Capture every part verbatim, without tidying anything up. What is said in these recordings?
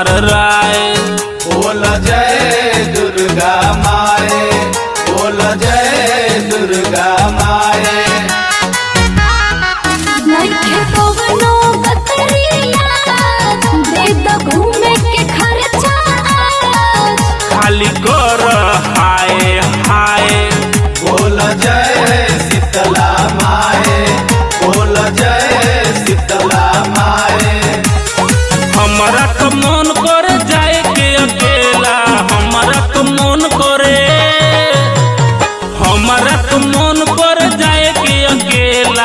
हमार राय। बोल जय दुर्गा माए, बोल जय दुर्गा माए। नइखे कवनो बकरिया, दे दो घूमे के खर्चा। खाली कर हाय हाय। बोल जय शीतला माए, बोल जय शीतला माए। हमारा तो मन करे जाए के अकेला, हमारा तो मन करे, हमारा तो मन करे जाए के अकेला।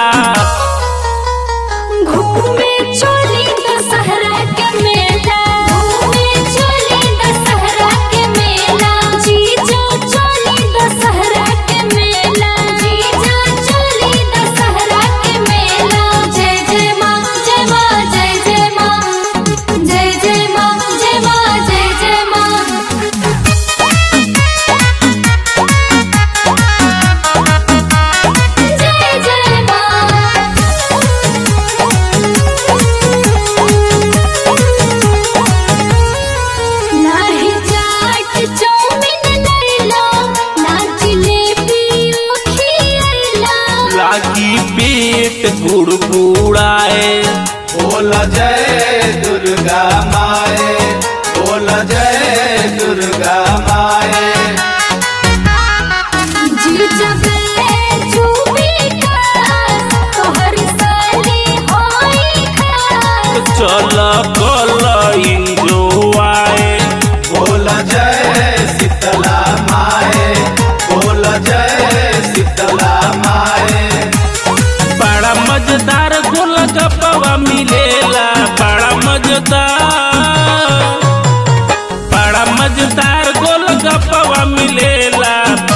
घूमे चली दशहरा के मेला, घूमे चली दशहरा के मेला। जीजा चली दशहरा के मेला, जीजा चली दशहरा के मेला। जय जय माँ, जय माँ, जय जय माँ, जय जय माँ, जय माँ, जय जय माँ। जय जय माँ। नाही चाट चौमिन नैला, ना जिलेबी खियैला। लागी पेट गुड़गुड़ाए। बोल जय दुर्गा माए, बोल जय दुर्गा माए। जीजा गए चूबिका, तोहर साली होई खास। चल कल इंजॉय। बोल जय शीतला माए, बोल जय शीतला माए। बड़ा मजेदार गोलगप्पा मिलेला, बड़ा मजेदार, बड़ा मजेदार गोलगप्पा मिलेला।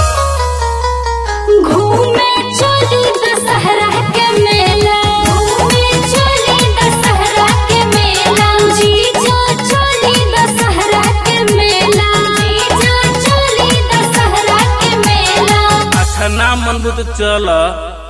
घूमे चली दशहरा के मेला, घूमे चली दशहरा के मेला। जीजा चली दशहरा के मेला, जीजा चली दशहरा के मेला। अच्छा ना मन तो चल।